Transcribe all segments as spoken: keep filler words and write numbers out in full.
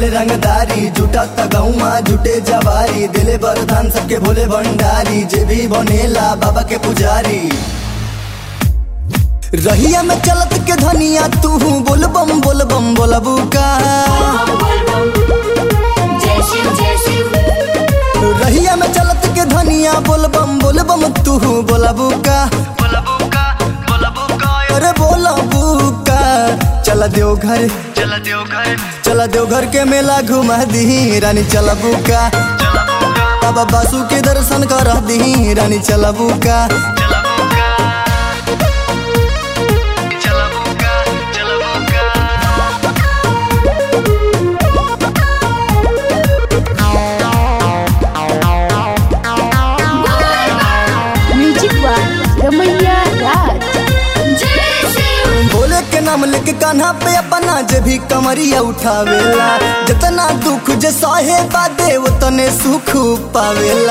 करे रंगदारी झूठा तगौआ झूठे जवारी दिले बरदान सबके भोले भंडारी जे भी बनेला बाबा के पुजारी। रहिया में चलत के धनिया तू बोल बम बोल बम बोलबू का। रहिया में चलत के धनिया बोल बम बोल बम तू बोलबू का। अरे बोलबू का चला देवघर चला देवघर चला देवघर के मेला घुमा दी रानी चलबू का। बाबा बासु के दर्शन करा दी रानी चलबू का। भोले के नाम लेके कान्हा पे अपना जे भी कमरिया उठावेला जितना दुख जे सहे बादे उतने सुख पावेला।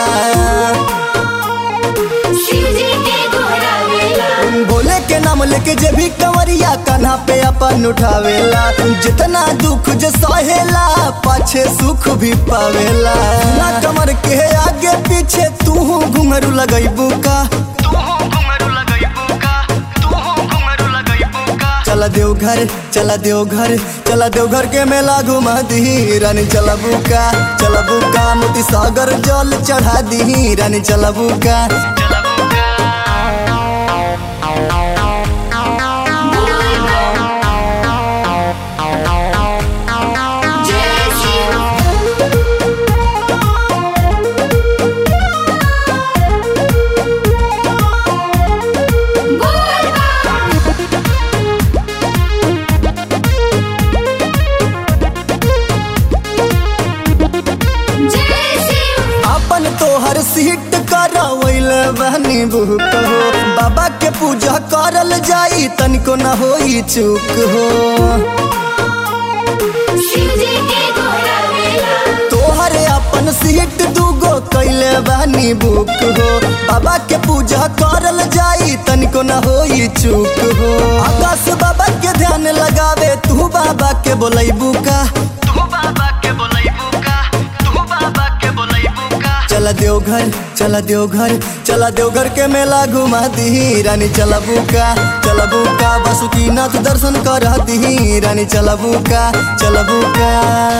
भोले के नाम लेके जे भी कमरिया कान्हा पे अपन उठावेला जितना दुख जे सहेला पाछे सुख भी पावेला। ना कमर के आगे पीछे तू घुंघरू लगैबू का। चला देवघर चला देवघर चला देवघर के मेला घुमा दी रानी चलबू का। चलबू का मोती सागर जल चढ़ा दी रानी चलबू का। तोहर सीट करावैल बहनी बुक हो बाबा के पूजा करल जाई तनिको न होई चूक हो। तोहरे अपन सीट दूगो कैले बहनी बुक हो बाबा के पूजा करल जाई तनिको न होई चूक हो। आकाश बाबा के ध्यान लगावे तू बाबा के बोलैबू का। चला देवघर चला देवघर चला देवघर के मेला घुमा दी रानी चलबू का। चलबू का बासुकीनाथ दर्शन करा दी रानी चलबू का। चलबू का।